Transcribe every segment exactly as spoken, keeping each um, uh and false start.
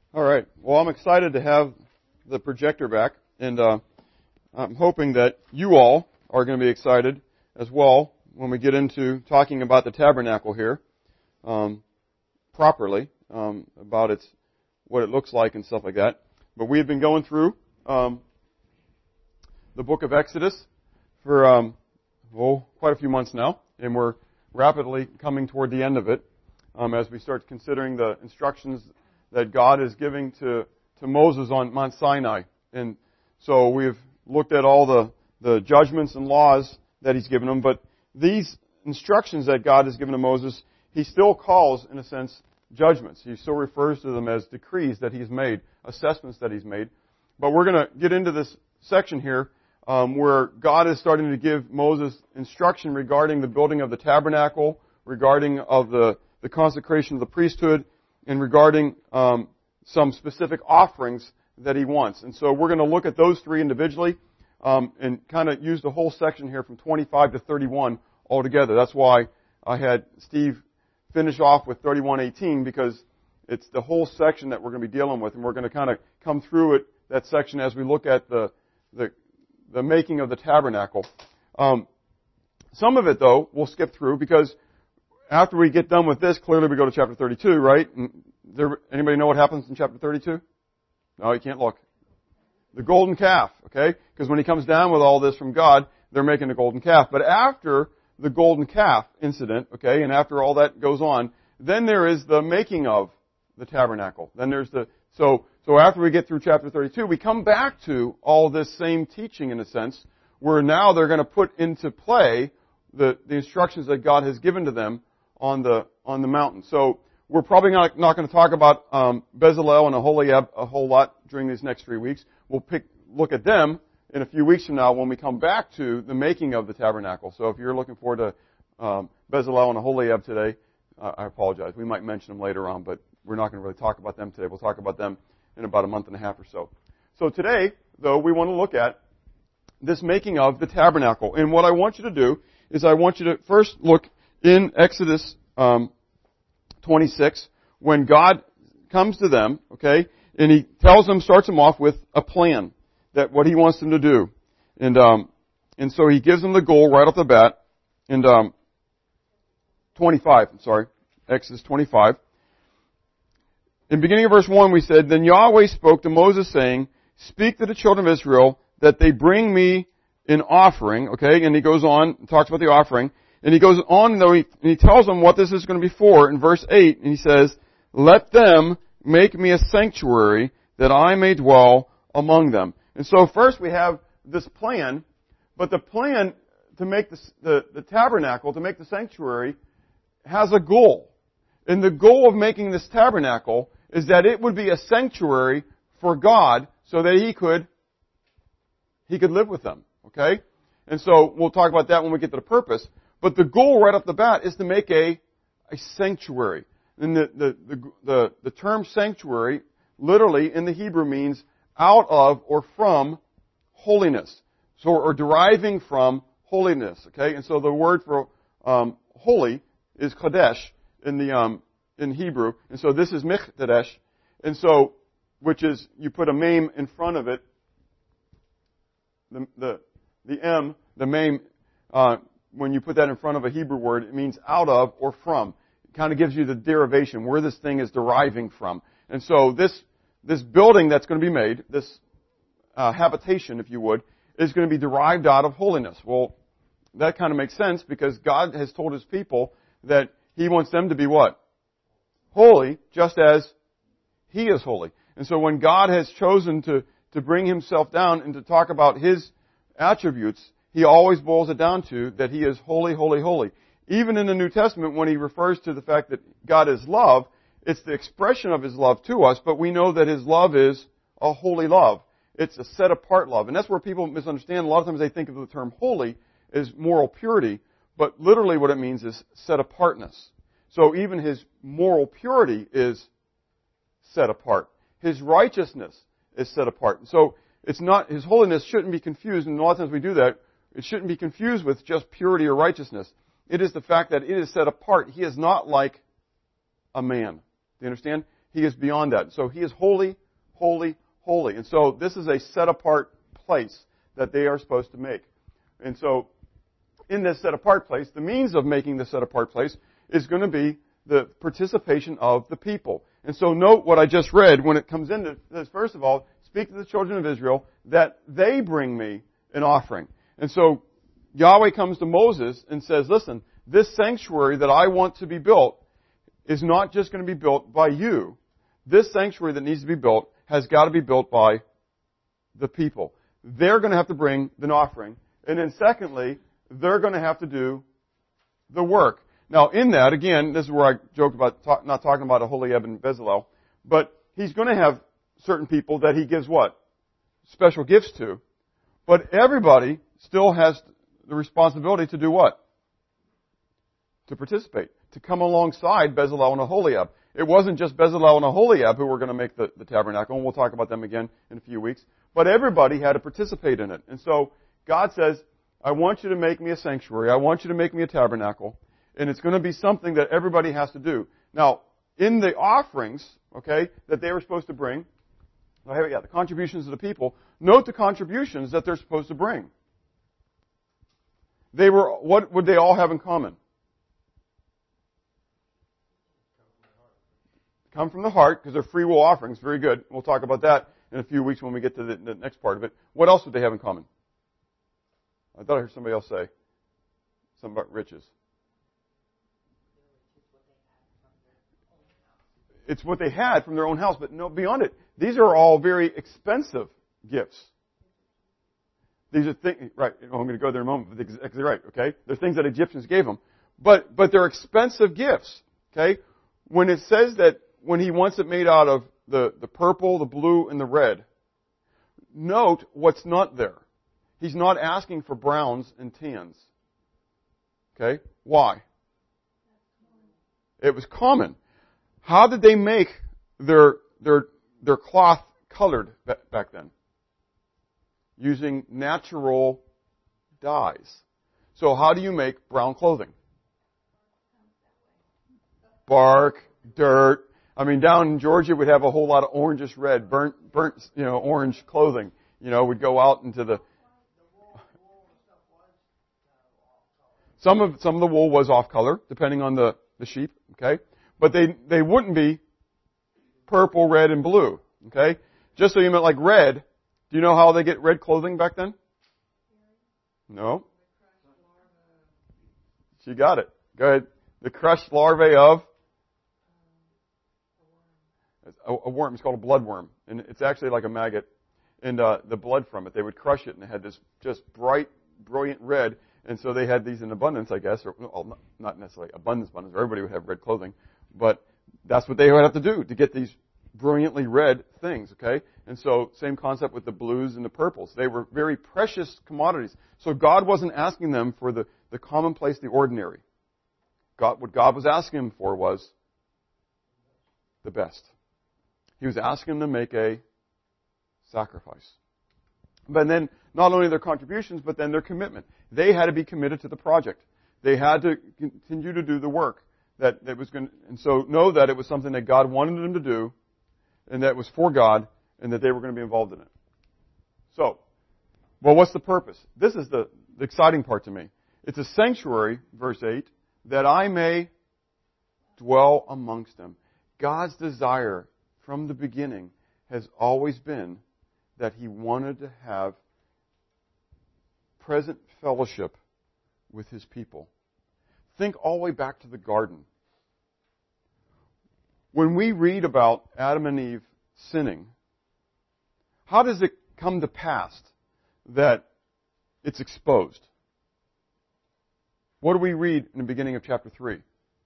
All right. Well, I'm excited to have the projector back, and uh, I'm hoping that you all are going to be excited as well when we get into talking about the tabernacle here um, properly, um, about its what it looks like and stuff like that. But we've been going through um, the book of Exodus for um, oh, quite a few months now, and we're rapidly coming toward the end of it um, as we start considering the instructions that God is giving to, to Moses on Mount Sinai. And so we've looked at all the, the judgments and laws that He's given them, but these instructions that God has given to Moses, He still calls, in a sense, judgments. He still refers to them as decrees that He's made, assessments that He's made. But we're going to get into this section here um, where God is starting to give Moses instruction regarding the building of the tabernacle, regarding of the, the consecration of the priesthood, and regarding um, some specific offerings that He wants. And so we're going to look at those three individually um, and kind of use the whole section here from twenty-five to thirty-one altogether. That's why I had Steve finish off with thirty-one eighteen, because it's the whole section that we're going to be dealing with, and we're going to kind of come through it, that section, as we look at the the, the making of the tabernacle. Um, some of it, though, we'll skip through, because after we get done with this, clearly we go to chapter thirty-two, right? And there, anybody know what happens in chapter thirty-two? No, you can't look. The golden calf, okay? Because when he comes down with all this from God, they're making a golden calf. But after the golden calf incident, okay, and after all that goes on, then there is the making of the tabernacle. Then there's the, so, so after we get through chapter thirty-two, we come back to all this same teaching in a sense, where now they're going to put into play the, the instructions that God has given to them on the on the mountain. So we're probably not, not going to talk about um, Bezalel and Aholiab a whole lot during these next three weeks. We'll pick look at them in a few weeks from now when we come back to the making of the tabernacle. So if you're looking forward to um, Bezalel and Aholiab today, uh, I apologize. We might mention them later on, but we're not going to really talk about them today. We'll talk about them in about a month and a half or so. So today, though, we want to look at this making of the tabernacle. And what I want you to do is I want you to first look in Exodus um, twenty-six, when God comes to them, okay, and He tells them, starts them off with a plan, that what He wants them to do. And um, and so He gives them the goal right off the bat. And um, twenty-five, I'm sorry, Exodus twenty-five. In beginning of verse one, we said, Then Yahweh spoke to Moses, saying, Speak to the children of Israel, that they bring me an offering, okay, and He goes on and talks about the offering. And he goes on, though, he, and he tells them what this is going to be for in verse eight, and he says, Let them make me a sanctuary, that I may dwell among them. And so first we have this plan, but the plan to make the, the, the tabernacle, to make the sanctuary, has a goal. And the goal of making this tabernacle is that it would be a sanctuary for God, so that He could, He could live with them, okay? And so we'll talk about that when we get to the purpose. But the goal right off the bat is to make a, a sanctuary. And the, the, the, the, the term sanctuary literally in the Hebrew means out of or from holiness. So, or deriving from holiness, okay? And so the word for um, holy is Kodesh in the um, in Hebrew. And so this is Mikdash. And so, which is, you put a mem in front of it. The, the, the M, the mem, uh, when you put that in front of a Hebrew word, it means out of or from. It kind of gives you the derivation, where this thing is deriving from. And so this this building that's going to be made, this uh, habitation, if you would, is going to be derived out of holiness. Well, that kind of makes sense, because God has told His people that He wants them to be what? Holy, just as He is holy. And so when God has chosen to, to bring Himself down and to talk about His attributes, He always boils it down to that He is holy, holy, holy. Even in the New Testament, when He refers to the fact that God is love, it's the expression of His love to us, but we know that His love is a holy love. It's a set-apart love. And that's where people misunderstand. A lot of times they think of the term holy as moral purity, but literally what it means is set-apartness. So even His moral purity is set apart. His righteousness is set apart. So it's not, His holiness shouldn't be confused, and a lot of times we do that. It shouldn't be confused with just purity or righteousness. It is the fact that it is set apart. He is not like a man. Do you understand? He is beyond that. So He is holy, holy, holy. And so this is a set-apart place that they are supposed to make. And so in this set-apart place, the means of making the set-apart place is going to be the participation of the people. And so note what I just read when it comes into this. First of all, speak to the children of Israel that they bring me an offering. And so Yahweh comes to Moses and says, listen, this sanctuary that I want to be built is not just going to be built by you. This sanctuary that needs to be built has got to be built by the people. They're going to have to bring an offering. And then secondly, they're going to have to do the work. Now, in that, again, this is where I joked about talk, not talking about Aholiab and Bezalel, but he's going to have certain people that he gives what? Special gifts to. But everybody still has the responsibility to do what? To participate. To come alongside Bezalel and Aholiab. It wasn't just Bezalel and Aholiab who were going to make the, the tabernacle, and we'll talk about them again in a few weeks. But everybody had to participate in it. And so God says, I want you to make me a sanctuary. I want you to make me a tabernacle. And it's going to be something that everybody has to do. Now, in the offerings, okay, that they were supposed to bring, oh, yeah, the contributions of the people, note the contributions that they're supposed to bring. They were, what would they all have in common? Come from the heart, because they're free will offerings. Very good. We'll talk about that in a few weeks when we get to the, the next part of it. What else would they have in common? I thought I heard somebody else say something about riches. It's what they had from their own house, but no, beyond it. These are all very expensive gifts. These are things, right, I'm going to go there in a moment, but exactly right, okay? They're things that Egyptians gave them. But, but they're expensive gifts, okay? When it says that when he wants it made out of the, the purple, the blue, and the red, note what's not there. He's not asking for browns and tans. Okay? Why? It was common. How did they make their their their cloth colored back then? Using natural dyes. So how do you make brown clothing? Bark, dirt. I mean, down in Georgia, we'd have a whole lot of orangish red, burnt, burnt, you know, orange clothing. You know, we'd go out into the. Some of some of the wool was off color, depending on the, the sheep. Okay, but they they wouldn't be purple, red, and blue. Okay, just so you meant like red. Do you know how they get red clothing back then? No. She got it. Go ahead. The crushed larvae of a, a worm. It's called a bloodworm, and it's actually like a maggot. And uh, the blood from it, they would crush it, and it had this just bright, brilliant red. And so they had these in abundance, I guess, or well, not necessarily abundance, abundance. Everybody would have red clothing, but that's what they would have to do to get these brilliantly red things. Okay, and so same concept with the blues and the purples. They were very precious commodities. So God wasn't asking them for the the commonplace, the ordinary. God, what God was asking them for was the best. He was asking them to make a sacrifice. But then, not only their contributions, but then their commitment. They had to be committed to the project. They had to continue to do the work that, that was going to, and so know that it was something that God wanted them to do, and that was for God, and that they were going to be involved in it. So, well, what's the purpose? This is the, the exciting part to me. It's a sanctuary, verse eight, that I may dwell amongst them. God's desire from the beginning has always been that He wanted to have present fellowship with His people. Think all the way back to the garden. When we read about Adam and Eve sinning, how does it come to pass that it's exposed? What do we read in the beginning of chapter three?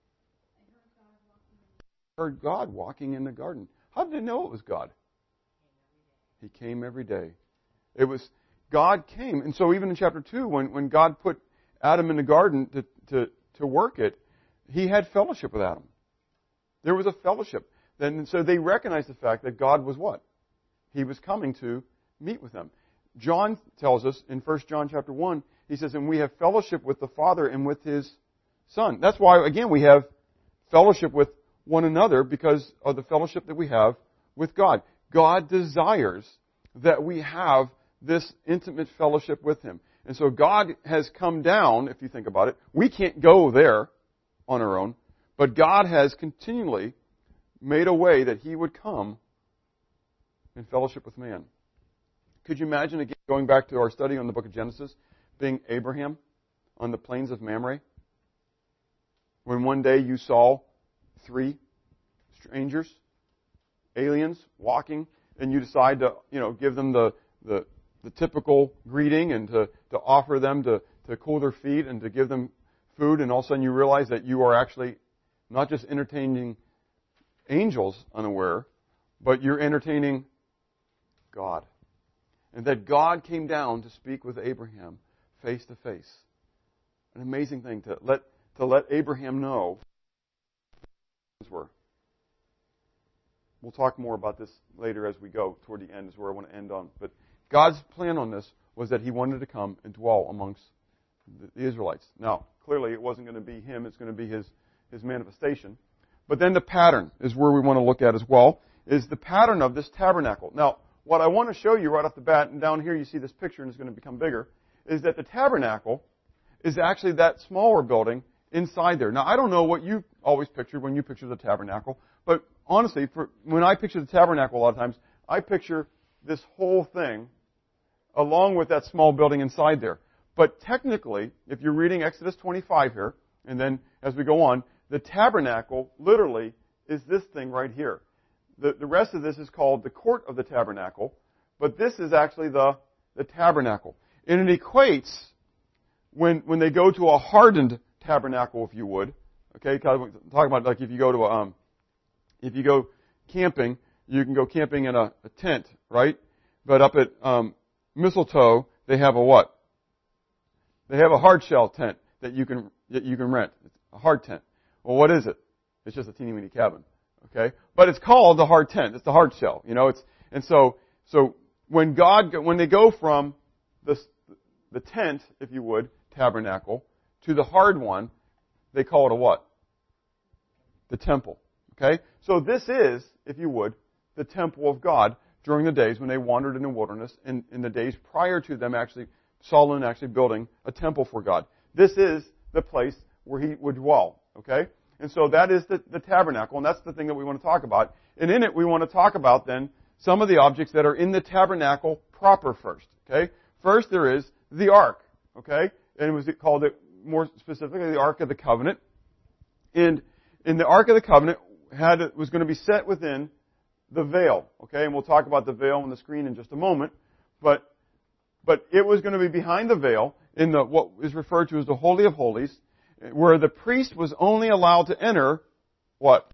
Heard God walking in the garden. How did they know it was God? He came every day. It was, God came. And so even in chapter two, when, when God put Adam in the garden to, to, to work it, He had fellowship with Adam. There was a fellowship. Then, so they recognized the fact that God was what? He was coming to meet with them. John tells us in First John chapter one, he says, and we have fellowship with the Father and with His Son. That's why, again, we have fellowship with one another because of the fellowship that we have with God. God desires that we have this intimate fellowship with Him. And so God has come down, if you think about it. We can't go there on our own, but God has continually made a way that He would come in fellowship with man. Could you imagine, again, going back to our study on the book of Genesis, being Abraham on the plains of Mamre? When one day you saw three strangers, aliens, walking, and you decide to, you know, give them the, the, the typical greeting and to, to offer them to, to cool their feet and to give them food, and all of a sudden you realize that you are actually not just entertaining angels unaware, but you're entertaining God. And that God came down to speak with Abraham face to face. An amazing thing to let to let Abraham know were. We'll talk more about this later as we go toward the end, is where I want to end on. But God's plan on this was that He wanted to come and dwell amongst the Israelites. Now, clearly it wasn't going to be Him, it's going to be His, His manifestation. But then the pattern is where we want to look at as well, is the pattern of this tabernacle. Now, what I want to show you right off the bat, and down here you see this picture and it's going to become bigger, is that the tabernacle is actually that smaller building inside there. Now, I don't know what you always picture when you picture the tabernacle, but honestly, for, when I picture the tabernacle a lot of times, I picture this whole thing along with that small building inside there. But technically, if you're reading Exodus twenty-five here, and then as we go on, the tabernacle literally is this thing right here. The, the rest of this is called the court of the tabernacle, but this is actually the, the tabernacle. And it equates, when, when they go to a hardened tabernacle, if you would, okay, talking about like if you go to a, um, if you go camping, you can go camping in a, a tent, right? But up at um, Mistletoe, they have a what? They have a hard shell tent that you can that you can rent. It's a hard tent. Well, what is it? It's just a teeny weeny cabin. Okay, but it's called the hard tent. It's the hard shell. You know, it's and so so when God when they go from the the tent, if you would, tabernacle to the hard one, they call it a what? The temple. Okay, so this is, if you would, the temple of God during the days when they wandered in the wilderness, and in the days prior to them actually Solomon actually building a temple for God. This is the place where He would dwell. Okay. And so that is the, the tabernacle, and that's the thing that we want to talk about. And in it, we want to talk about then some of the objects that are in the tabernacle proper first. Okay, first there is the ark. Okay, and it was called it more specifically the Ark of the Covenant. And in the Ark of the Covenant had was going to be set within the veil. Okay, and we'll talk about the veil on the screen in just a moment. But but it was going to be behind the veil in the what is referred to as the Holy of Holies, where the priest was only allowed to enter, what?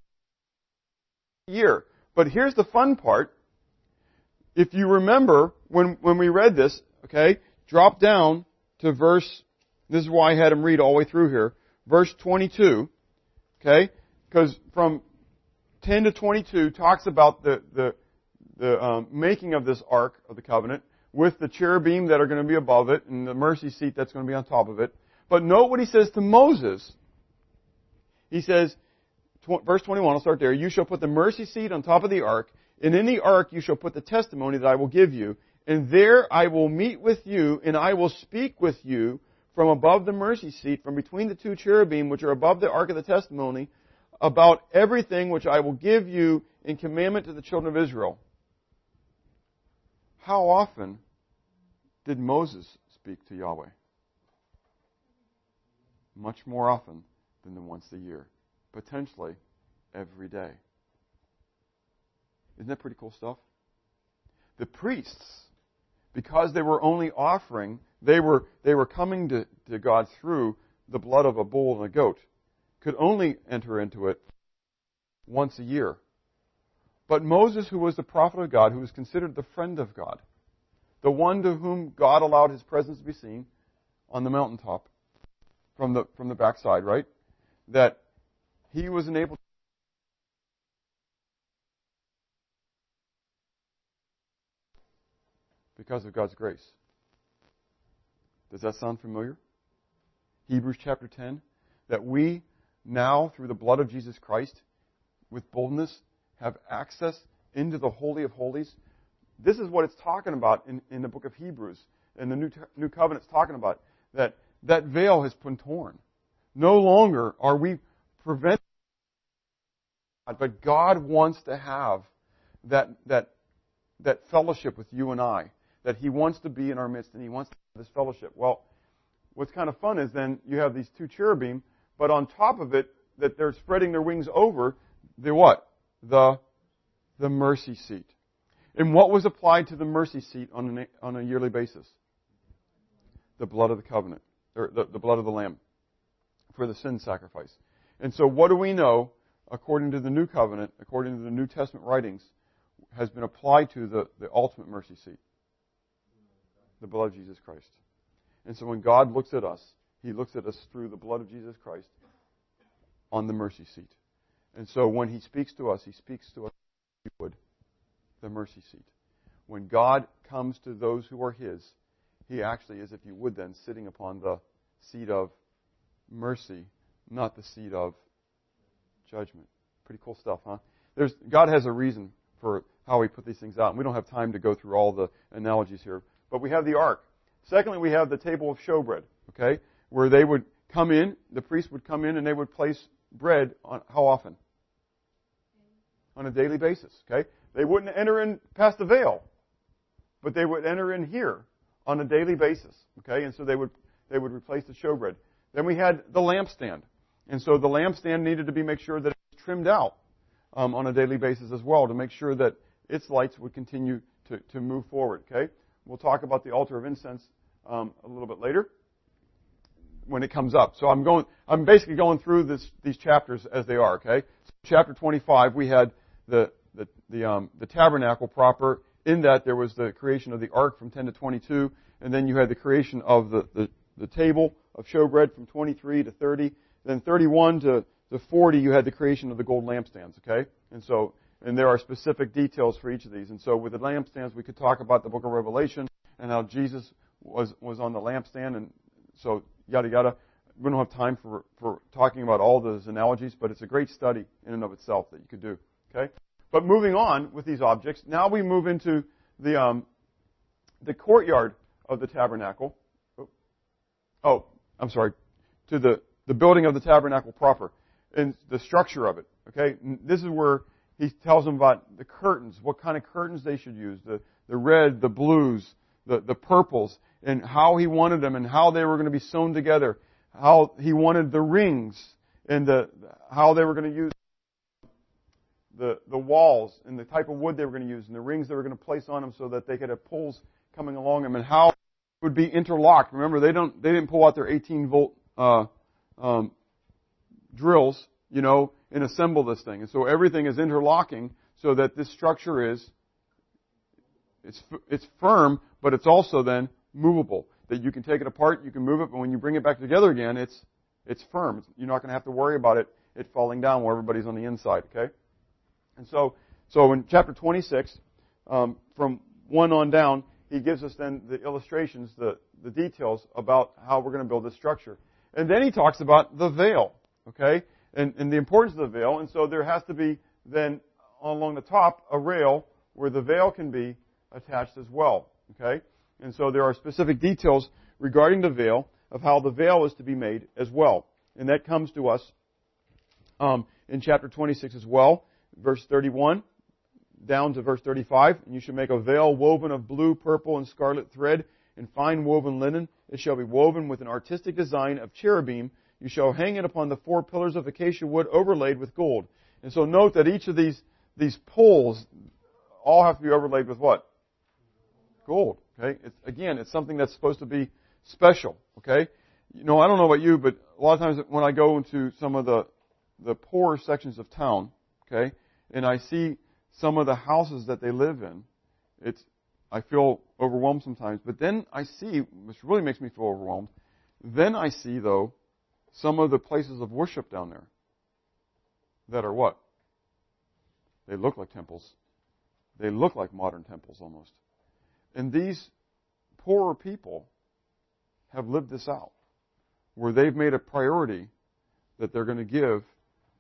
A year. But here's the fun part. If you remember, when, when we read this, okay, drop down to verse, this is why I had him read all the way through here, verse twenty-two, okay, because from ten to twenty-two talks about the, the, the um, making of this Ark of the Covenant with the cherubim that are going to be above it and the mercy seat that's going to be on top of it. But note what He says to Moses. He says, tw- verse twenty-one, I'll start there. You shall put the mercy seat on top of the ark, and in the ark you shall put the testimony that I will give you. And there I will meet with you, and I will speak with you from above the mercy seat, from between the two cherubim which are above the ark of the testimony, about everything which I will give you in commandment to the children of Israel. How often did Moses speak to Yahweh? Much more often than the once a year. Potentially every day. Isn't that pretty cool stuff? The priests, because they were only offering, they were they were coming to, to God through the blood of a bull and a goat, could only enter into it once a year. But Moses, who was the prophet of God, who was considered the friend of God, the one to whom God allowed His presence to be seen on the mountaintop, from the from the backside, right? That he was enabled because of God's grace. Does that sound familiar? Hebrews chapter ten, that we now, through the blood of Jesus Christ, with boldness have access into the Holy of Holies. This is what it's talking about in, in the book of Hebrews. And the New, New Covenant's talking about that that veil has been torn. No longer are we prevented, but God wants to have that that that fellowship with you and I. That He wants to be in our midst, and He wants to have this fellowship. Well, what's kind of fun is then you have these two cherubim, but on top of it, that they're spreading their wings over the what? The the mercy seat. And what was applied to the mercy seat on a, on a yearly basis? The blood of the covenant, or the, the blood of the Lamb, for the sin sacrifice. And so what do we know, according to the New Covenant, according to the New Testament writings, has been applied to the, the ultimate mercy seat? The blood of Jesus Christ. And so when God looks at us, He looks at us through the blood of Jesus Christ on the mercy seat. And so when He speaks to us, He speaks to us as He would the mercy seat. When God comes to those who are His, He actually is, if you would then, sitting upon the seat of mercy, not the seat of judgment. Pretty cool stuff, huh? There's, God has a reason for how He put these things out. And we don't have time to go through all the analogies here. But we have the ark. Secondly, we have the table of showbread, okay, where they would come in, the priest would come in, and they would place bread on how often? On a daily basis, okay? They wouldn't enter in past the veil, but they would enter in here on a daily basis, okay? And so they would they would replace the showbread. Then we had the lampstand, and so the lampstand needed to be make sure that it was trimmed out um, on a daily basis as well to make sure that its lights would continue to, to move forward, okay? We'll talk about the altar of incense um, a little bit later when it comes up. So I'm going. I'm basically going through this, these chapters as they are. Okay. So chapter twenty-five, we had the the the, um, the tabernacle proper. In that there was the creation of the ark from ten to twenty-two, and then you had the creation of the the, the table of showbread from twenty-three to thirty. Then thirty-one to to forty, you had the creation of the gold lampstands. Okay. And so. And there are specific details for each of these. And so with the lampstands, we could talk about the book of Revelation and how Jesus was, was on the lampstand. And so yada, yada. We don't have time for, for talking about all those analogies, but it's a great study in and of itself that you could do. Okay? But moving on with these objects, now we move into the, um, the courtyard of the tabernacle. Oh, I'm sorry. To the, the building of the tabernacle proper and the structure of it. Okay? And this is where He tells them about the curtains, what kind of curtains they should use, the, the red, the blues, the, the purples, and how He wanted them and how they were going to be sewn together, how He wanted the rings and the, how they were going to use the, the walls and the type of wood they were going to use and the rings they were going to place on them so that they could have pulls coming along them and how it would be interlocked. Remember, they don't, they didn't pull out their eighteen volt, uh, um, drills, you know, and assemble this thing. And so everything is interlocking so that this structure is, it's it's firm, but it's also then movable. That you can take it apart, you can move it, but when you bring it back together again, it's it's firm. You're not going to have to worry about it it falling down where everybody's on the inside, okay? And so, so in chapter twenty-six, um, from one on down, he gives us then the illustrations, the, the details about how we're going to build this structure. And then he talks about the veil, okay? And, and the importance of the veil. And so there has to be then along the top a rail where the veil can be attached as well. Okay? And so there are specific details regarding the veil of how the veil is to be made as well. And that comes to us um, in chapter twenty-six as well, verse thirty-one down to verse thirty-five. And you shall make a veil woven of blue, purple, and scarlet thread and fine woven linen. It shall be woven with an artistic design of cherubim. You shall hang it upon the four pillars of acacia wood overlaid with gold. And so note that each of these these poles all have to be overlaid with what? Gold. Okay. It's, again, it's something that's supposed to be special. Okay. You know, I don't know about you, but a lot of times when I go into some of the the poorer sections of town, okay, and I see some of the houses that they live in, it's I feel overwhelmed sometimes. But then I see, which really makes me feel overwhelmed. Then I see though. Some of the places of worship down there that are what? They look like temples. They look like modern temples almost. And these poorer people have lived this out, where they've made a priority that they're going to give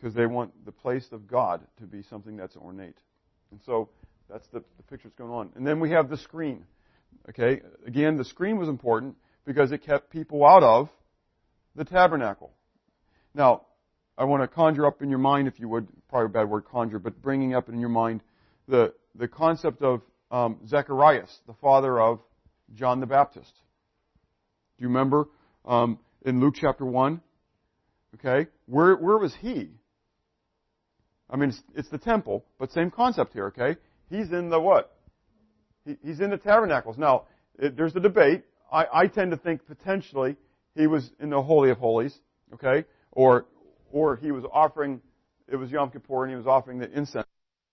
because they want the place of God to be something that's ornate. And so that's the, the picture that's going on. And then we have the screen. Okay, again, the screen was important because it kept people out of the tabernacle. Now, I want to conjure up in your mind, if you would, probably a bad word, conjure, but bringing up in your mind the the concept of um, Zacharias, the father of John the Baptist. Do you remember um, in Luke chapter one? Okay, where where was he? I mean, it's, it's the temple, but same concept here. Okay, he's in the what? He, he's in the tabernacles. Now, it, there's a debate. I, I tend to think potentially he was in the Holy of Holies. Okay, or or he was offering. It was Yom Kippur, and he was offering the incense.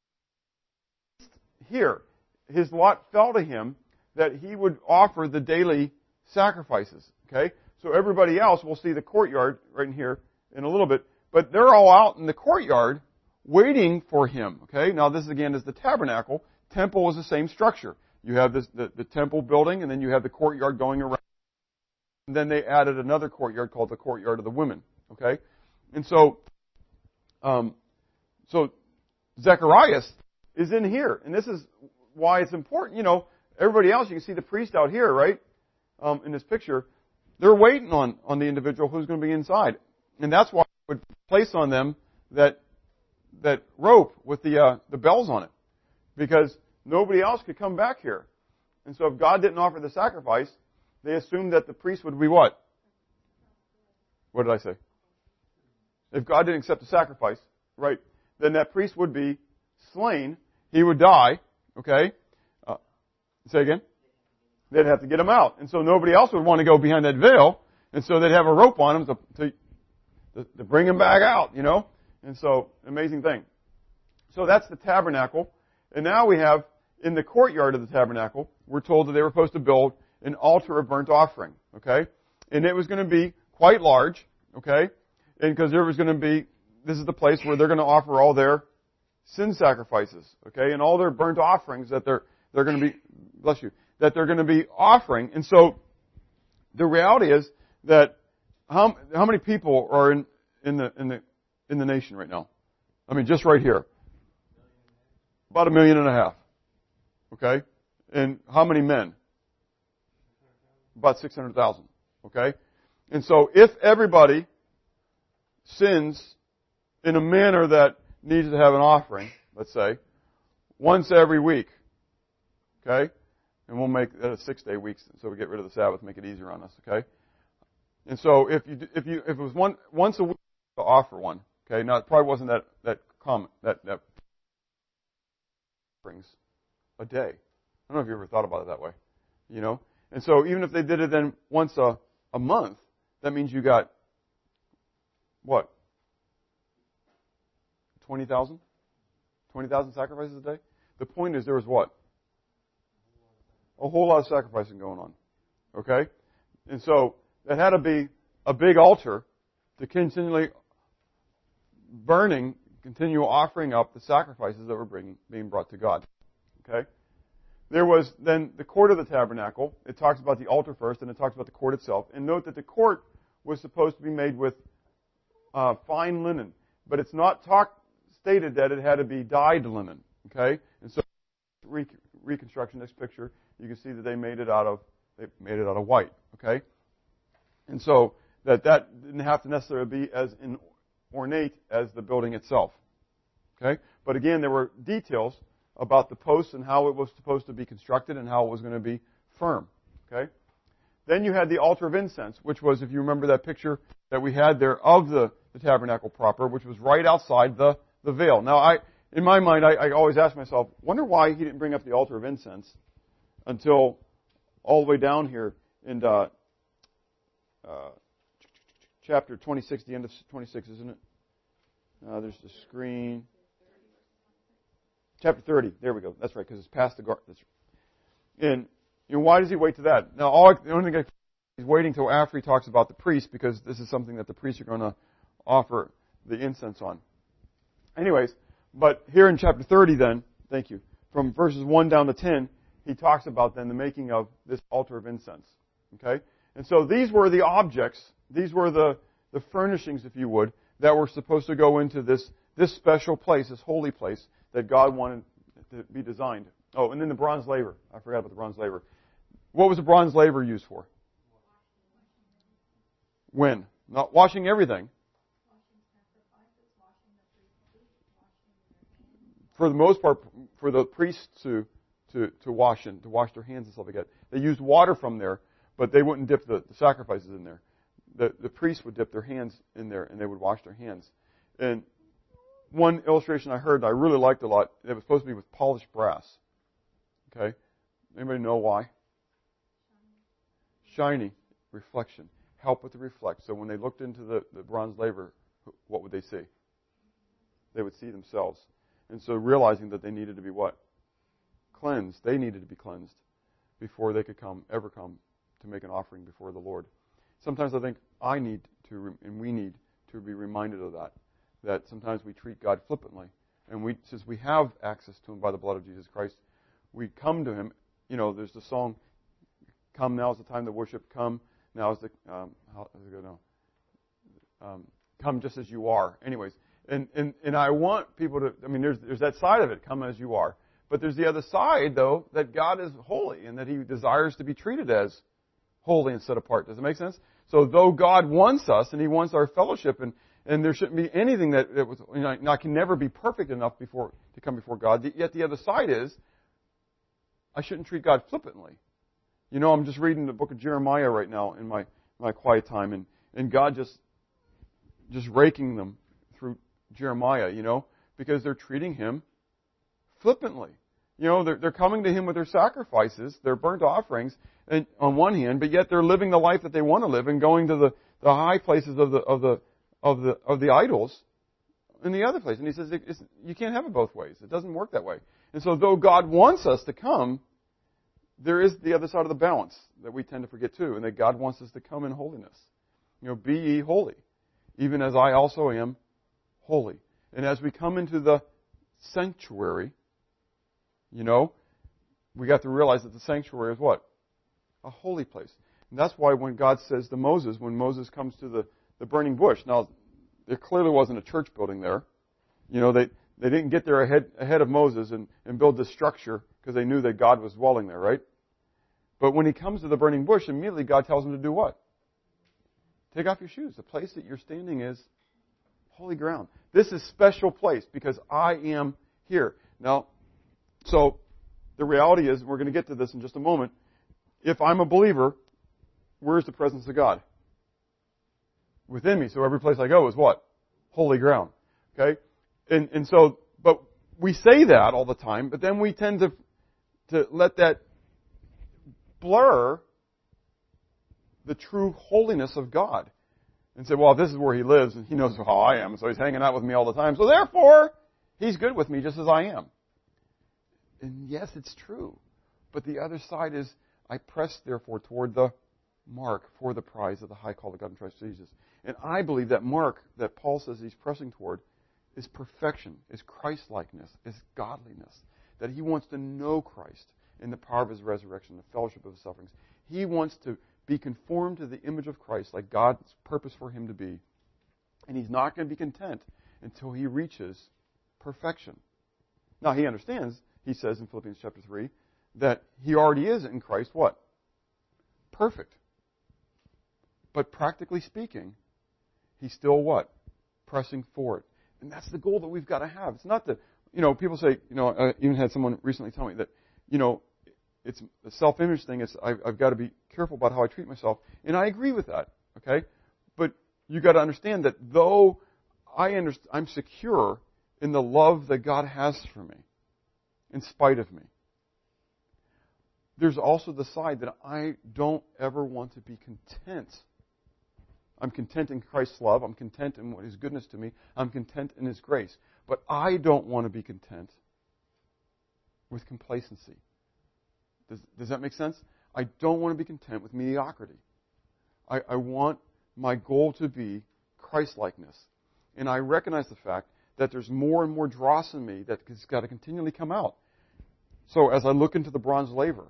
Here, his lot fell to him that he would offer the daily sacrifices. Okay, so everybody else, we'll see the courtyard right in here in a little bit, but they're all out in the courtyard waiting for him. Okay, now this again is the tabernacle. Temple is the same structure. You have this, the, the temple building, and then you have the courtyard going around. And then they added another courtyard called the courtyard of the women. Okay, and so, um, so Zacharias is in here, and this is why it's important. You know, everybody else, you can see the priest out here, right? Um, in this picture, they're waiting on on the individual who's going to be inside, and that's why I would place on them that that rope with the uh, the bells on it, because nobody else could come back here. And so if God didn't offer the sacrifice, they assumed that the priest would be what? What did I say? If God didn't accept the sacrifice, right, then that priest would be slain. He would die, okay? Uh, say again? They'd have to get him out. And so nobody else would want to go behind that veil, and so they'd have a rope on him to, to, to, to bring him back out, you know? And so, amazing thing. So that's the tabernacle. And now we have, in the courtyard of the tabernacle, we're told that they were supposed to build an altar of burnt offering, okay? And it was going to be quite large, okay? And because there was going to be, this is the place where they're going to offer all their sin sacrifices, okay? And all their burnt offerings that they're, they're going to be, bless you, that they're going to be offering. And so, the reality is that how, how many people are in, in the, in the, in the nation right now? I mean, just right here. About a million and a half. Okay? And how many men? About six hundred thousand. Okay? And so if everybody sins in a manner that needs to have an offering, let's say, once every week, okay? And we'll make that a six-day week, so we get rid of the Sabbath, make it easier on us, okay? And so if you if you if it was one once a week to offer one, okay? Now it probably wasn't that that common that that offerings a day. I don't know if you ever thought about it that way, you know. And so even if they did it then once a a month, that means you got what? Twenty thousand? Twenty thousand sacrifices a day? The point is there was what? A whole lot of sacrificing going on. Okay? And so that had to be a big altar to continually burning, continue offering up the sacrifices that were bringing, being brought to God. Okay? There was then the court of the tabernacle. It talks about the altar first, and it talks about the court itself. And note that the court was supposed to be made with uh, fine linen, but it's not talk, stated that it had to be dyed linen. Okay? And so re- reconstruction, this picture, you can see that they made it out of they made it out of white. Okay? And so that that didn't have to necessarily be as in ornate as the building itself. Okay? But again, there were details about the posts and how it was supposed to be constructed and how it was going to be firm. Okay? Then you had the altar of incense, which was, if you remember that picture that we had there of the, the tabernacle proper, which was right outside the, the veil. Now, I, in my mind, I, I always ask myself, wonder why he didn't bring up the altar of incense until all the way down here in uh, uh, chapter twenty-six, the end of twenty-six, isn't it? Uh, there's the screen. Chapter thirty. There we go. That's right, because it's past the guard. That's right. And you know, why does he wait to that? Now, all I, the only thing I, he's waiting till after he talks about the priest, because this is something that the priests are going to offer the incense on. Anyways, but here in chapter thirty, then, thank you, from verses one down to ten, he talks about then the making of this altar of incense. Okay, and so these were the objects. These were the the furnishings, if you would, that were supposed to go into this, this special place, this holy place that God wanted to be designed. Oh, and then the bronze laver. I forgot about the bronze laver. What was the bronze laver used for? When? Not washing everything. For the most part, for the priests to, to, to wash and to wash their hands and stuff like that. They used water from there, but they wouldn't dip the, the sacrifices in there. The, the priests would dip their hands in there and they would wash their hands. And one illustration I heard that I really liked a lot, it was supposed to be with polished brass. Okay? Anybody know why? Shiny reflection. Help it to reflect. So when they looked into the, the bronze laver, what would they see? They would see themselves. And so realizing that they needed to be what? Cleansed. They needed to be cleansed before they could come, ever come to make an offering before the Lord. Sometimes I think I need to, and we need to be reminded of that. That sometimes we treat God flippantly. And we, since we have access to Him by the blood of Jesus Christ, we come to Him. You know, there's the song, "Come now is the time to worship. Come now is the, um, how does it go now? Um, come just as you are." Anyways. And, and and I want people to, I mean, there's there's that side of it, come as you are. But there's the other side, though, that God is holy and that He desires to be treated as holy and set apart. Does it make sense? So though God wants us and He wants our fellowship, and, and there shouldn't be anything that, that was, you know, I can never be perfect enough before to come before God. Yet the other side is, I shouldn't treat God flippantly. You know, I'm just reading the book of Jeremiah right now in my, my quiet time, and, and God just just raking them through Jeremiah, you know, because they're treating Him flippantly. You know, they're, they're coming to Him with their sacrifices, their burnt offerings, and on one hand, but yet they're living the life that they want to live and going to the, the high places of the of the of the of the idols in the other place. And He says it's, you can't have it both ways. It doesn't work that way. And so, though God wants us to come, there is the other side of the balance that we tend to forget too, and that God wants us to come in holiness. You know, be ye holy, even as I also am holy. And as we come into the sanctuary, you know, we got to realize that the sanctuary is what? A holy place. And that's why when God says to Moses, when Moses comes to the, the burning bush, now, there clearly wasn't a church building there. You know, they, they didn't get there ahead, ahead of Moses and, and build this structure because they knew that God was dwelling there, right? But when he comes to the burning bush, immediately God tells him to do what? Take off your shoes. The place that you're standing is holy ground. This is special place because I am here. Now, so the reality is, we're going to get to this in just a moment, if I'm a believer, where's the presence of God? Within me. So every place I go is what? Holy ground. Okay? And and so, but we say that all the time, but then we tend to to let that blur the true holiness of God. And say, well, this is where He lives, and He knows how I am, so He's hanging out with me all the time. So therefore, He's good with me just as I am. And yes, it's true. But the other side is, I press, therefore, toward the mark for the prize of the high call of God in Christ Jesus. And I believe that mark that Paul says he's pressing toward is perfection, is Christ-likeness, is godliness. That he wants to know Christ in the power of His resurrection, the fellowship of His sufferings. He wants to be conformed to the image of Christ, like God's purpose for him to be. And he's not going to be content until he reaches perfection. Now, he understands, he says in Philippians chapter three, that he already is in Christ what? Perfect. But practically speaking, he's still what? Pressing forward. And that's the goal that we've got to have. It's not that, you know, people say, you know, I even had someone recently tell me that, you know, it's a self-image thing. It's I've, I've got to be careful about how I treat myself. And I agree with that, okay? But you've got to understand that though I understand, I'm secure in the love that God has for me, in spite of me, there's also the side that I don't ever want to be content. I'm content in Christ's love. I'm content in His goodness to me. I'm content in His grace. But I don't want to be content with complacency. Does, does that make sense? I don't want to be content with mediocrity. I, I want my goal to be Christ-likeness. And I recognize the fact that there's more and more dross in me that's got to continually come out. So as I look into the bronze laver,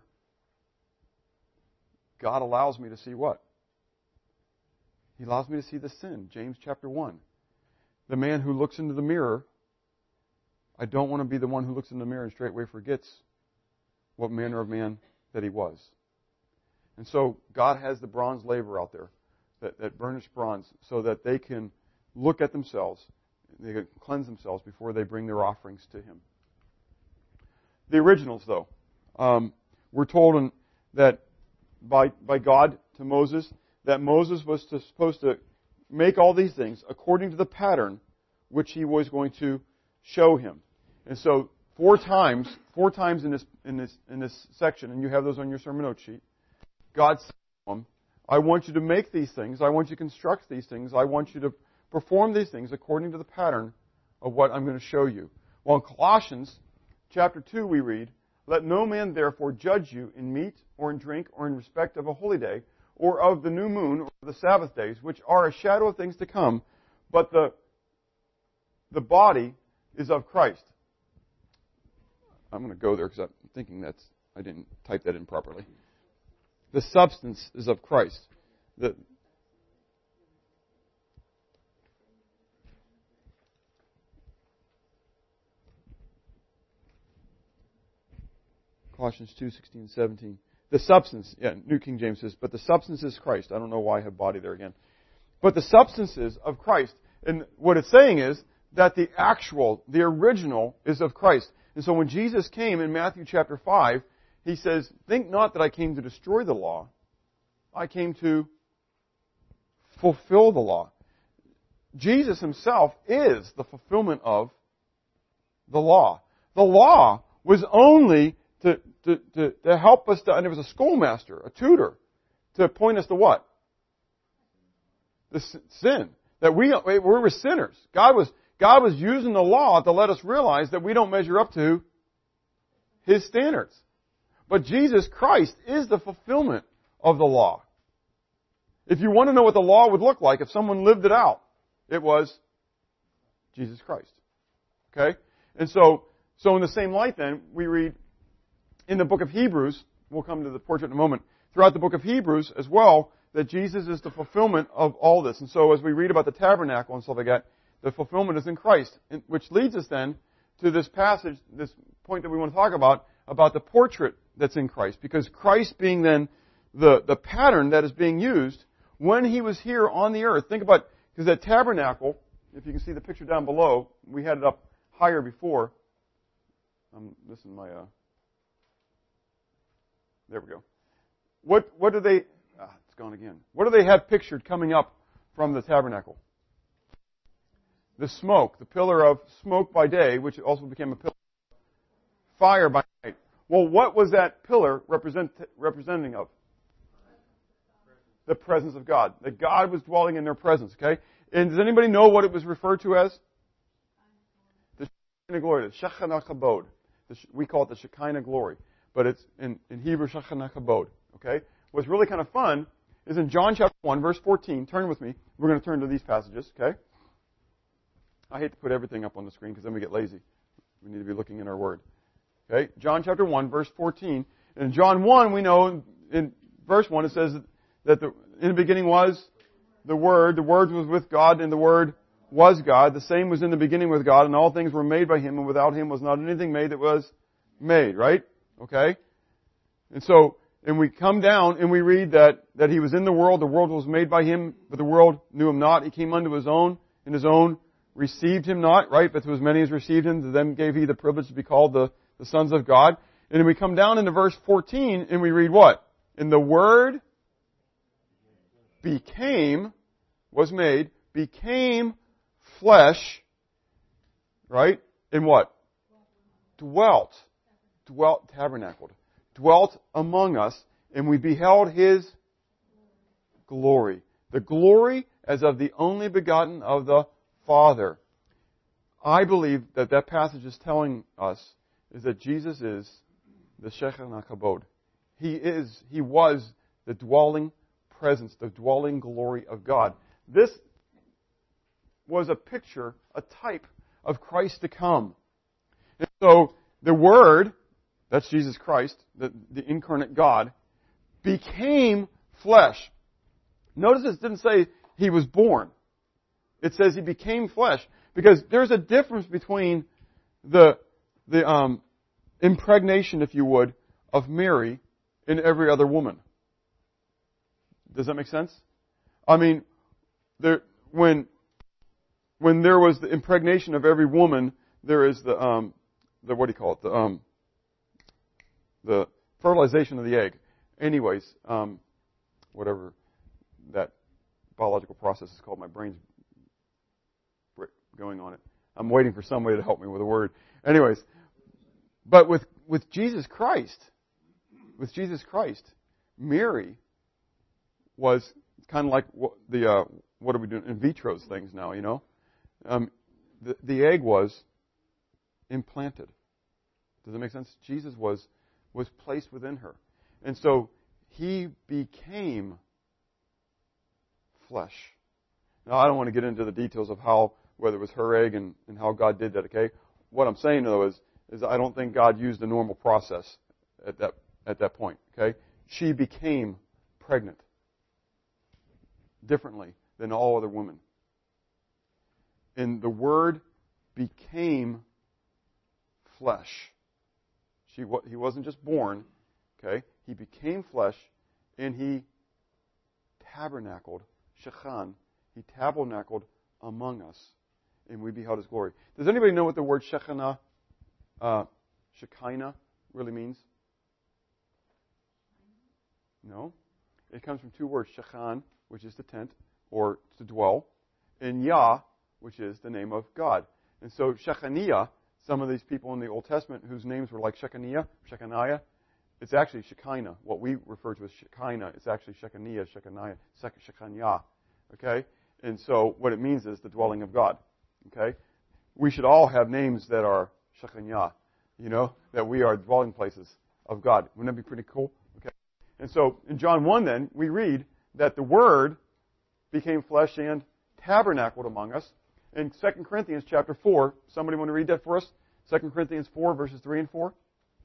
God allows me to see what? He allows me to see the sin, James chapter one. the man who looks into the mirror, I don't want to be the one who looks in the mirror and straightway forgets what manner of man that he was. And so God has the bronze laver out there, that, that burnished bronze, so that they can look at themselves, they can cleanse themselves before they bring their offerings to Him. The originals, though, um, we're told in, that by by God to Moses, that Moses was to, supposed to make all these things according to the pattern which he was going to show him. And so four times, four times in this in this in this section, and you have those on your sermon note sheet, God said to him, I want you to make these things, I want you to construct these things, I want you to perform these things according to the pattern of what I'm going to show you. Well, in Colossians chapter two we read, let no man therefore judge you in meat or in drink or in respect of a holy day or of the new moon or the Sabbath days, which are a shadow of things to come, but the the body is of Christ. I'm going to go there because I'm thinking that's, I didn't type that in properly. The substance is of Christ. The, Colossians two, sixteen, seventeen. The substance, yeah, New King James says, but the substance is Christ. I don't know why I have body there again. But the substances of Christ. And what it's saying is that the actual, the original is of Christ. And so when Jesus came in Matthew chapter five, He says, think not that I came to destroy the law. I came to fulfill the law. Jesus Himself is the fulfillment of the law. The law was only to, to, to, to help us to, and it was a schoolmaster, a tutor, to point us to what? The sin. That we, we were sinners. God was, God was using the law to let us realize that we don't measure up to His standards. But Jesus Christ is the fulfillment of the law. If you want to know what the law would look like if someone lived it out, it was Jesus Christ. Okay? And so, so in the same light then, we read in the book of Hebrews, we'll come to the portrait in a moment, throughout the book of Hebrews as well, that Jesus is the fulfillment of all this. And so as we read about the tabernacle and stuff like that, the fulfillment is in Christ, which leads us then to this passage, this point that we want to talk about, about the portrait that's in Christ. Because Christ being then the, the pattern that is being used when He was here on the earth. Think about, because that tabernacle, if you can see the picture down below, we had it up higher before. I'm missing my, uh, there we go. What, what do they, ah, it's gone again. What do they have pictured coming up from the tabernacle? The smoke, the pillar of smoke by day, which also became a pillar of fire by night. Well, what was that pillar represent, representing of? The presence of God. That God was dwelling in their presence, okay? And does anybody know what it was referred to as? The Shekinah glory, the Shekinah Kabod. We call it the Shekinah glory. But it's in, in Hebrew, Shekinah Kabod, okay? What's really kind of fun is in John chapter one, verse fourteen. Turn with me. We're going to turn to these passages, okay? I hate to put everything up on the screen because then we get lazy. We need to be looking in our Word. Okay? John chapter one, verse fourteen. And in John one, we know in, in verse one it says that the, in the beginning was the Word. The Word was with God, and the Word was God. The same was in the beginning with God, and all things were made by Him, and without Him was not anything made that was made. Right? Okay? And so, and we come down and we read that, that He was in the world, the world was made by Him, but the world knew Him not. He came unto His own, and His own received Him not, right? But to as many as received Him, to them gave He the privilege to be called the, the sons of God. And then we come down into verse fourteen and we read what? And the Word became, was made, became flesh, right? And what? Dwelt. Dwelt, tabernacled. Dwelt among us, and we beheld His glory. The glory as of the only begotten of the Father. I believe that that passage is telling us is that Jesus is the Shekinah Kabod. He is, He was the dwelling presence, the dwelling glory of God. This was a picture, a type of Christ to come. And so the Word, that's Jesus Christ, the, the incarnate God, became flesh. Notice it didn't say He was born. It says He became flesh. Because there's a difference between the, the um, impregnation, if you would, of Mary and every other woman. Does that make sense? I mean, there, when, when there was the impregnation of every woman, there is the, um, the what do you call it? The, um, the fertilization of the egg. Anyways, um, whatever that biological process is called, my brain's going on it. I'm waiting for somebody to help me with a word. Anyways, but with, with Jesus Christ, with Jesus Christ, Mary was kind of like the, uh, what are we doing, in vitro things now, you know? Um, the, the egg was implanted. Does that make sense? Jesus was, was placed within her. And so He became flesh. Now, I don't want to get into the details of how, whether it was her egg and, and how God did that, okay? What I'm saying, though, is, is I don't think God used a normal process at that, at that point, okay? She became pregnant differently than all other women. And the Word became flesh. She, he wasn't just born, okay? He became flesh, and He tabernacled, shechan, He tabernacled among us, and we beheld His glory. Does anybody know what the word Shekinah, uh, Shekinah really means? No? It comes from two words, Shechan, which is the tent, or to dwell, and Yah, which is the name of God. And so Shechaniah, some of these people in the Old Testament whose names were like Shechaniah, Shechaniah, it's actually Shekinah. What we refer to as Shekinah, it's actually Shechaniah, Shechaniah, Shechaniah. Okay? And so what it means is the dwelling of God. Okay? We should all have names that are Shekinah, you know, that we are dwelling places of God. Wouldn't that be pretty cool? Okay. And so in John one then, we read that the Word became flesh and tabernacled among us. In Second Corinthians chapter four, somebody want to read that for us? Second Corinthians four, verses three and four.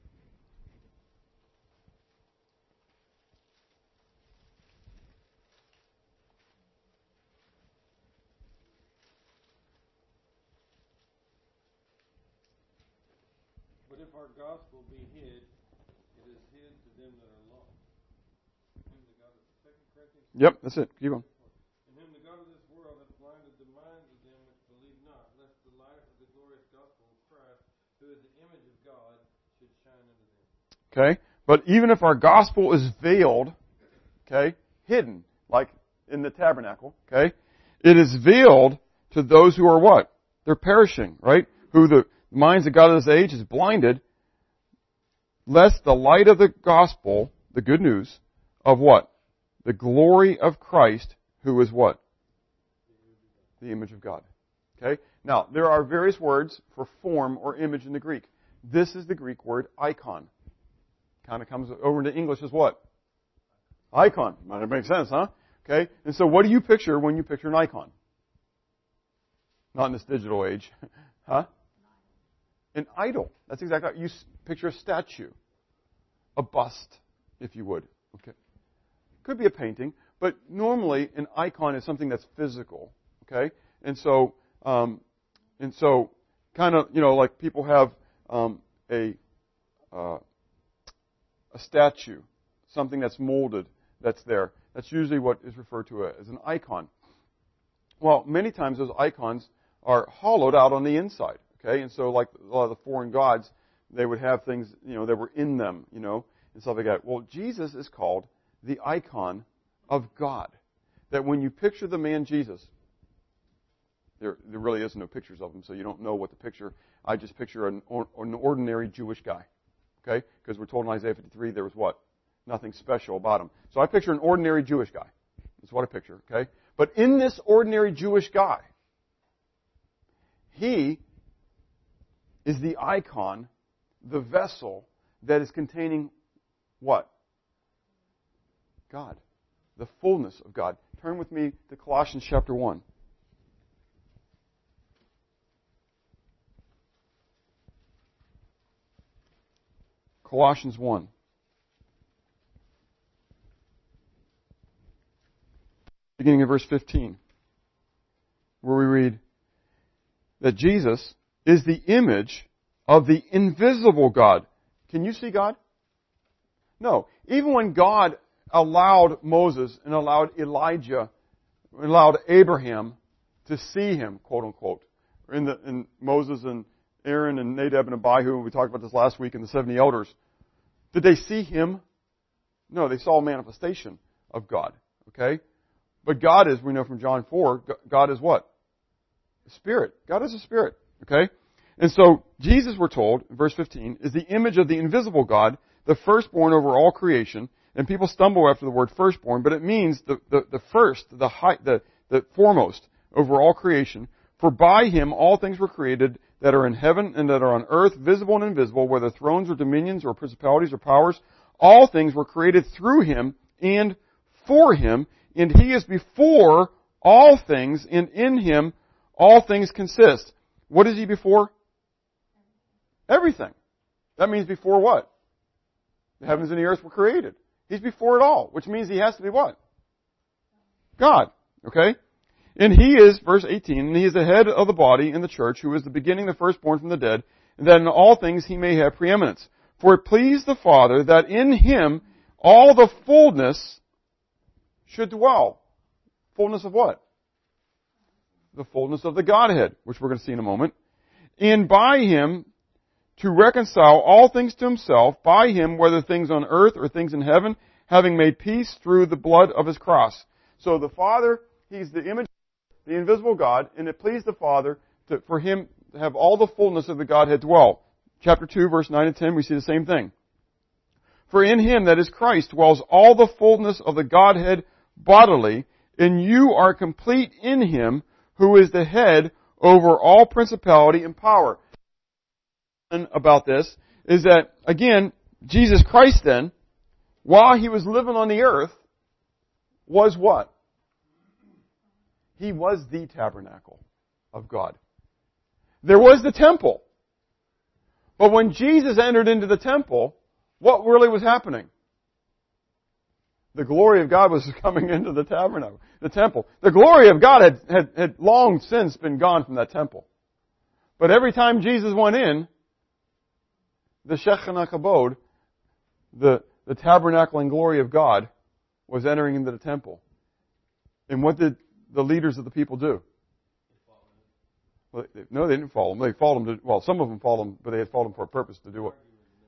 But if our gospel be hid, it is hid to them that are lost. Whom the God of Second Corinthians. Yep, that's it. Keep on. In whom the God of this world hath blinded the minds of them which believe not, lest the light of the glorious gospel of Christ, who is the image of God, should shine unto them. Okay, but even if our gospel is veiled, okay, hidden, like in the tabernacle, okay, it is veiled to those who are what? They're perishing, right? Who the minds of God of this age is blinded, lest the light of the gospel, the good news, of what? The glory of Christ, who is what? The image of God. Okay? Now, there are various words for form or image in the Greek. This is the Greek word icon. Kind of comes over into English as what? Icon. Might make sense, huh? Okay? And so what do you picture when you picture an icon? Not in this digital age. Huh? An idol. That's exactly right. You picture a statue. A bust, if you would. Okay. Could be a painting, but normally an icon is something that's physical. Okay? And so, um, and so, kind of, you know, like people have um, a uh, a statue, something that's molded, that's there. That's usually what is referred to as an icon. Well, many times those icons are hollowed out on the inside. Okay, and so like a lot of the foreign gods, they would have things, you know, that were in them, you know, and stuff like that. Well, Jesus is called the icon of God. That when you picture the man Jesus, there there really is no pictures of him, so you don't know what to picture. I just picture an, an ordinary Jewish guy. Okay, because we're told in Isaiah fifty-three there was what? Nothing special about him. So I picture an ordinary Jewish guy. That's what I picture. Okay, but in this ordinary Jewish guy, he is the icon, the vessel that is containing what? God. The fullness of God. Turn with me to Colossians chapter one. Colossians one. Beginning of verse fifteen. where we read that Jesus is the image of the invisible God. Can you see God? No. Even when God allowed Moses and allowed Elijah, allowed Abraham to see him, quote unquote, in, the, in Moses and Aaron and Nadab and Abihu, we talked about this last week in the seventy elders, did they see him? No, they saw a manifestation of God. Okay? But God is, we know from John four, God is what? Spirit. God is a spirit. Okay? And so, Jesus, we're told, in verse fifteen, is the image of the invisible God, the firstborn over all creation. And people stumble after the word firstborn, but it means the, the, the first, the high, the, the foremost over all creation. For by him all things were created that are in heaven and that are on earth, visible and invisible, whether thrones or dominions or principalities or powers. All things were created through him and for him, and he is before all things, and in him all things consist. What is he before? Everything. That means before what? The heavens and the earth were created. He's before it all, which means he has to be what? God. Okay? And he is, verse eighteen, and he is the head of the body in the church, who is the beginning, the firstborn from the dead, and that in all things he may have preeminence. For it pleased the Father that in him all the fullness should dwell. Fullness of what? The fullness of the Godhead, which we're going to see in a moment. And by him to reconcile all things to himself, by him, whether things on earth or things in heaven, having made peace through the blood of his cross. So the Father, he's the image of the invisible God, and it pleased the Father to, for him to have all the fullness of the Godhead dwell. Chapter two, verse nine and ten, we see the same thing. For in him, that is Christ, dwells all the fullness of the Godhead bodily, and you are complete in him, who is the head over all principality and power. About this is that, again, Jesus Christ then, while he was living on the earth, was what? He was the tabernacle of God. There was the temple. But when Jesus entered into the temple, what really was happening? The glory of God was coming into the tabernacle, the temple. The glory of God had, had, had long since been gone from that temple. But every time Jesus went in, the Shekinah Kabod, the, the tabernacle and glory of God, was entering into the temple. And what did the leaders of the people do? Well, they, no, they didn't follow him. They followed him to, well, some of them followed him, but they had followed him for a purpose to do what?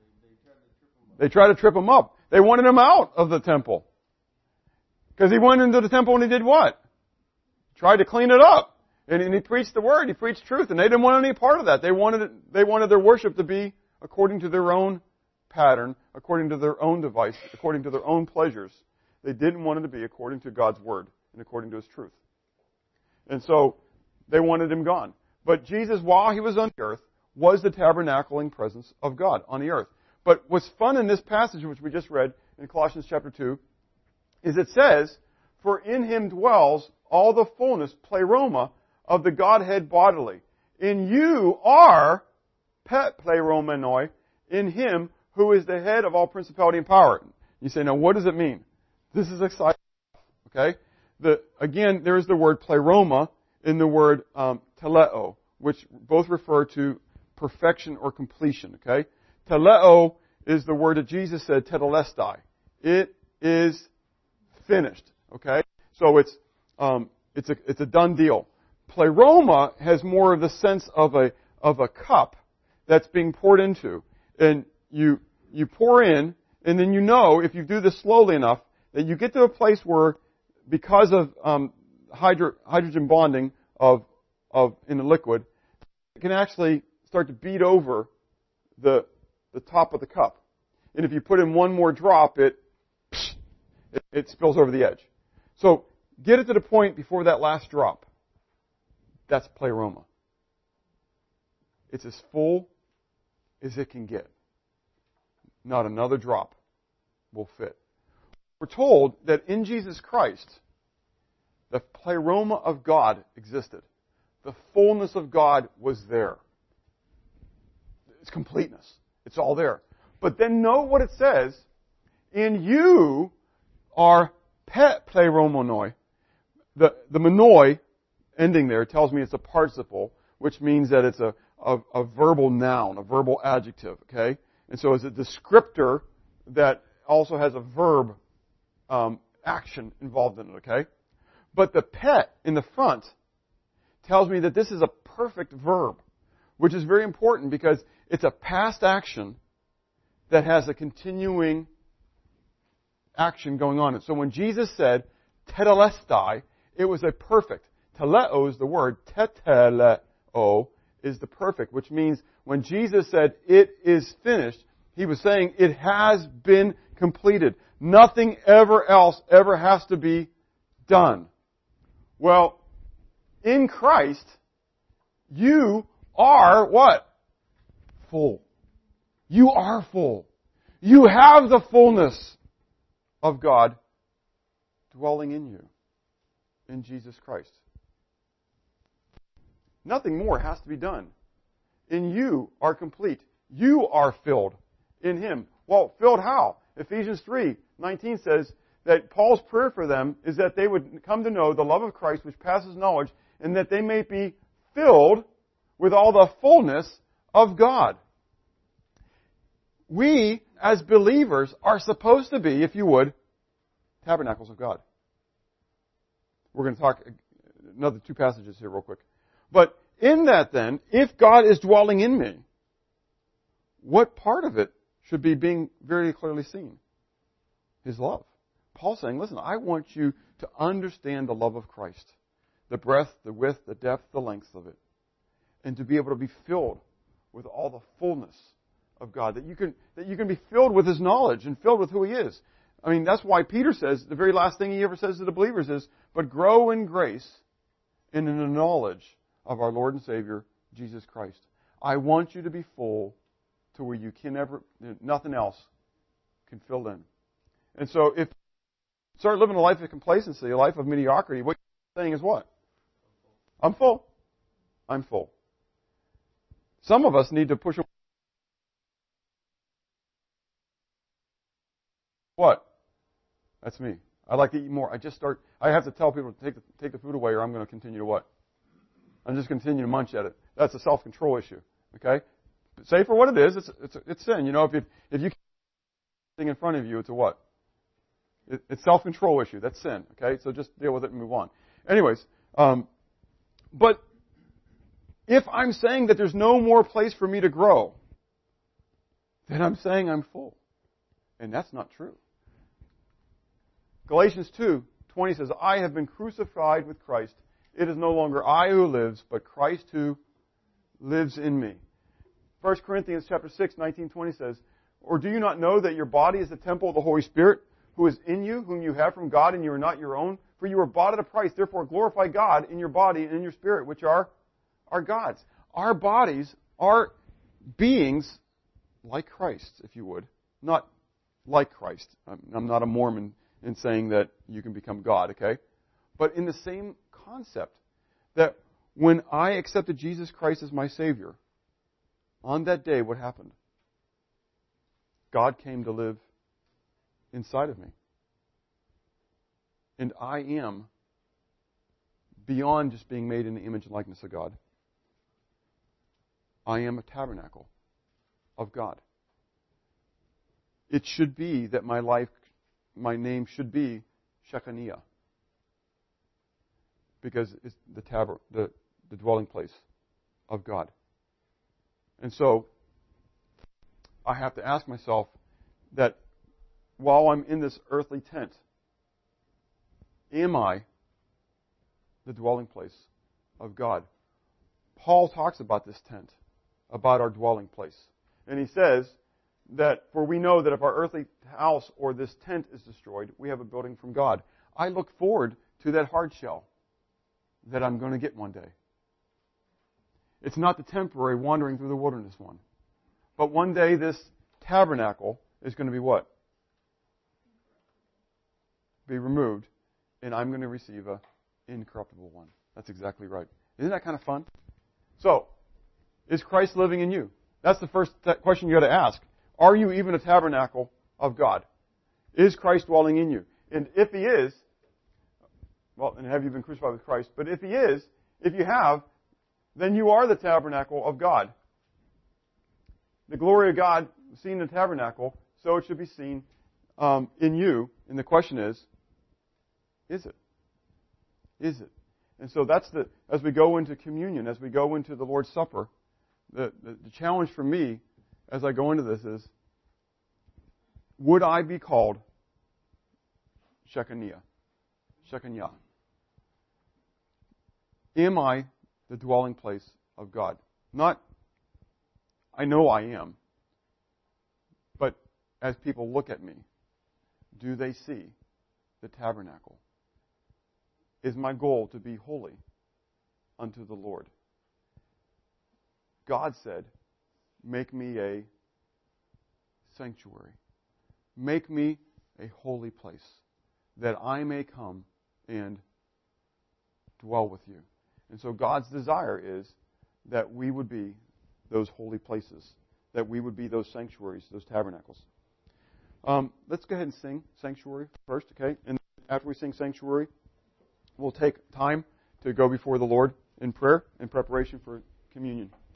They tried to trip him up. They wanted him out of the temple. Because he went into the temple and he did what? Tried to clean it up. And, and he preached the word, he preached truth, and they didn't want any part of that. They wanted it, they wanted their worship to be according to their own pattern, according to their own device, according to their own pleasures. They didn't want it to be according to God's word and according to his truth. And so they wanted him gone. But Jesus, while he was on the earth, was the tabernacling presence of God on the earth. But what's fun in this passage, which we just read in Colossians chapter two, is it says, for in him dwells all the fullness, pleroma, of the Godhead bodily. And you are pet pleromenoi, in him who is the head of all principality and power. You say, now what does it mean? This is exciting. Okay? The, again, there is the word pleroma in the word um, teleo, which both refer to perfection or completion. Okay? Teleo is the word that Jesus said, tetelestai. It is finished. Okay? So it's um, it's a it's a done deal. Pleroma has more of the sense of a of a cup that's being poured into, and you you pour in, and then you know if you do this slowly enough that you get to a place where, because of um, hydro, hydrogen bonding of of in the liquid, it can actually start to beat over the the top of the cup, and if you put in one more drop, it it, it spills over the edge. So get it to the point before that last drop. That's pleroma. It's as full as it can get. Not another drop will fit. We're told that in Jesus Christ, the pleroma of God existed. The fullness of God was there. It's completeness. It's all there. But then note what it says. In you are pet pleromonoi. The, the monoi, ending there tells me it's a participle, which means that it's a, a, a verbal noun, a verbal adjective, okay? And so it's a descriptor that also has a verb um, action involved in it, okay? But the pet in the front tells me that this is a perfect verb, which is very important because it's a past action that has a continuing action going on. And so when Jesus said, tetelestai, it was a perfect. Teleo is the word. Teteleo is the perfect, which means when Jesus said, it is finished, he was saying it has been completed. Nothing ever else ever has to be done. Well, in Christ, you are what? Full. You are full. You have the fullness of God dwelling in you in Jesus Christ. Nothing more has to be done. In you are complete. You are filled in Him. Well, filled how? Ephesians three nineteen says that Paul's prayer for them is that they would come to know the love of Christ which passes knowledge, and that they may be filled with all the fullness of God. We, as believers, are supposed to be, if you would, tabernacles of God. We're going to talk another two passages here real quick. But in that then, if God is dwelling in me, what part of it should be being very clearly seen? His love. Paul's saying, listen, I want you to understand the love of Christ. The breadth, the width, the depth, the length of it. And to be able to be filled with all the fullness of God. That you can, that you can be filled with His knowledge and filled with who He is. I mean, that's why Peter says, the very last thing he ever says to the believers is, but grow in grace and in the knowledge of our Lord and Savior, Jesus Christ. I want you to be full to where you can never, nothing else can fill in. And so if you start living a life of complacency, a life of mediocrity, what you're saying is what? I'm full. I'm full. Some of us need to push away. What? That's me. I like to eat more. I just start, I have to tell people to take the, take the food away or I'm going to continue to what? I'm just continue to munch at it. That's a self-control issue. Okay? Say for what it is, it's it's, it's sin. You know, if you, if you keep thing in front of you, it's a what? It, it's self-control issue. That's sin. Okay? So just deal with it and move on. Anyways, um, but if I'm saying that there's no more place for me to grow, then I'm saying I'm full. And that's not true. Galatians two twenty says, I have been crucified with Christ. It is no longer I who lives, but Christ who lives in me. First Corinthians chapter six, nineteen, twenty says, or do you not know that your body is the temple of the Holy Spirit, who is in you, whom you have from God, and you are not your own? For you were bought at a price. Therefore glorify God in your body and in your spirit, which are, are God's. Our bodies are beings like Christ, if you would. Not like Christ. I'm, I'm not a Mormon in saying that you can become God, okay? But in the same concept, that when I accepted Jesus Christ as my Savior, on that day, what happened? God came to live inside of me. And I am, beyond just being made in the image and likeness of God, I am a tabernacle of God. It should be that my life, my name should be Shechaniah. Because it's the tab- the, the dwelling place of God. And so, I have to ask myself that while I'm in this earthly tent, am I the dwelling place of God? Paul talks about this tent, about our dwelling place. And he says that, for we know that if our earthly house or this tent is destroyed, we have a building from God. I look forward to that hard shell that I'm going to get one day. It's not the temporary wandering through the wilderness one. But one day this tabernacle is going to be what? Be removed, and I'm going to receive a incorruptible one. That's exactly right. Isn't that kind of fun? So, is Christ living in you? That's the first question you got to ask. Are you even a tabernacle of God? Is Christ dwelling in you? And if He is, well, and have you been crucified with Christ? But if He is, If you have, then you are the tabernacle of God. The glory of God seen in the tabernacle, so it should be seen um, in you. And the question is, is it? Is it? And so that's the, as we go into communion, as we go into the Lord's Supper, the, the, the challenge for me as I go into this is, would I be called Shekinah? Shekinah. Am I the dwelling place of God? Not, I know I am, but as people look at me, do they see the tabernacle? Is my goal to be holy unto the Lord? God said, make me a sanctuary. Make me a holy place, that I may come and dwell with you. And so God's desire is that we would be those holy places, that we would be those sanctuaries, those tabernacles. Um, let's go ahead and sing Sanctuary first, okay? And after we sing Sanctuary, we'll take time to go before the Lord in prayer in preparation for communion.